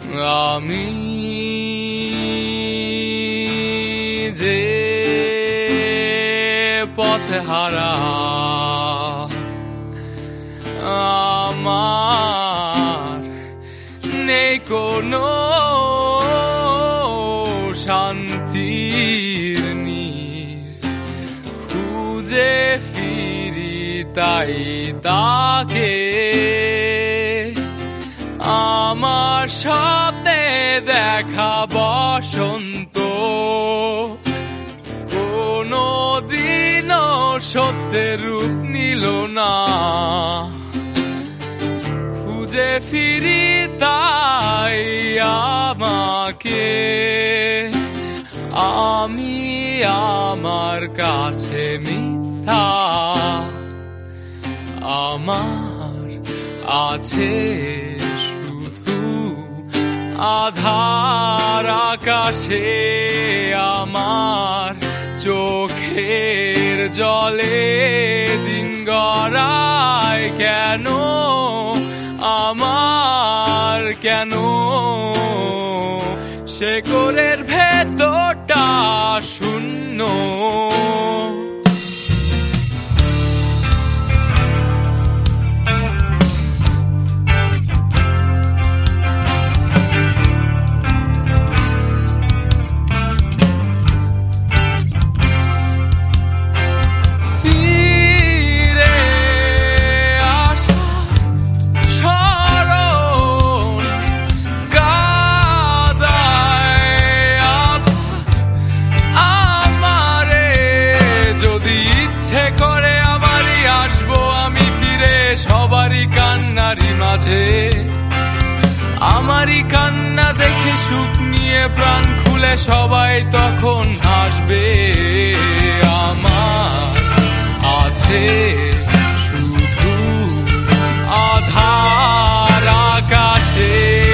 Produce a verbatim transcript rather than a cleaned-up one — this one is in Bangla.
আমি যে পথে হারা আমার নেই কোনো শান্তির নীর খুঁজে ফিরি তাই তাকে আমার স্বপ্নে দেখা বসন্ত কোনো দিনও সত্যের রূপ নিল না খুঁজে ফিরি তাই আমাকে আমি আমার কাছে মিথ্যা আমার আছে আধার আকাশে আমার চোখের জলে দিন গড়ায় কেন আমার কেন শেকড়ের ভেতরটা শূন্য করে আবারই আসবো আমি ফিরে সবারই কান্নারি মাঝে আমারই কান্না দেখে সুখ নিয়ে প্রাণ খুলে সবাই তখন হাসবে আমার আছে শুধু আধার আকাশে